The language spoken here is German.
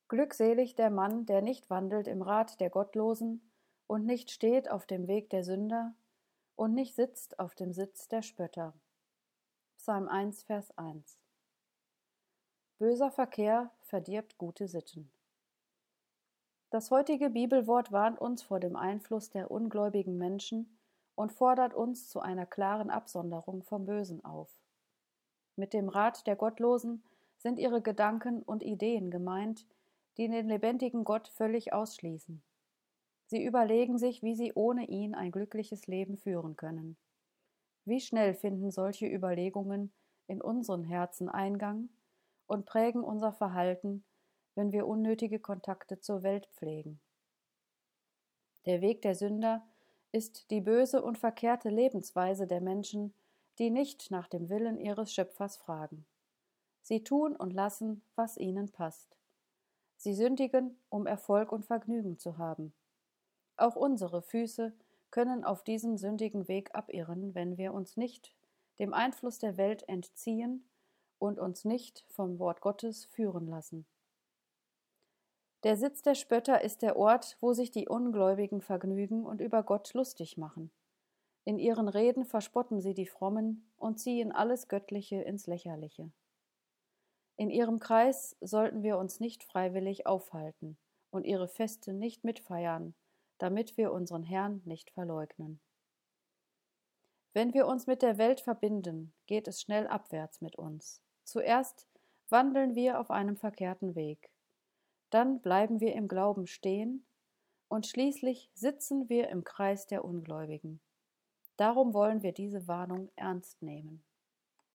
Glückselig der Mann, der nicht wandelt im Rat der Gottlosen und nicht steht auf dem Weg der Sünder und nicht sitzt auf dem Sitz der Spötter. Psalm 1, Vers 1. Böser Verkehr verdirbt gute Sitten. Das heutige Bibelwort warnt uns vor dem Einfluss der ungläubigen Menschen und fordert uns zu einer klaren Absonderung vom Bösen auf. Mit dem Rat der Gottlosen sind ihre Gedanken und Ideen gemeint, die den lebendigen Gott völlig ausschließen. Sie überlegen sich, wie sie ohne ihn ein glückliches Leben führen können. Wie schnell finden solche Überlegungen in unseren Herzen Eingang und prägen unser Verhalten, wenn wir unnötige Kontakte zur Welt pflegen. Der Weg der Sünder ist die böse und verkehrte Lebensweise der Menschen, die nicht nach dem Willen ihres Schöpfers fragen. Sie tun und lassen, was ihnen passt. Sie sündigen, um Erfolg und Vergnügen zu haben. Auch unsere Füße können auf diesen sündigen Weg abirren, wenn wir uns nicht dem Einfluss der Welt entziehen und uns nicht vom Wort Gottes führen lassen. Der Sitz der Spötter ist der Ort, wo sich die Ungläubigen vergnügen und über Gott lustig machen. In ihren Reden verspotten sie die Frommen und ziehen alles Göttliche ins Lächerliche. In ihrem Kreis sollten wir uns nicht freiwillig aufhalten und ihre Feste nicht mitfeiern, damit wir unseren Herrn nicht verleugnen. Wenn wir uns mit der Welt verbinden, geht es schnell abwärts mit uns. Zuerst wandeln wir auf einem verkehrten Weg. Dann bleiben wir im Glauben stehen und schließlich sitzen wir im Kreis der Ungläubigen. Darum wollen wir diese Warnung ernst nehmen.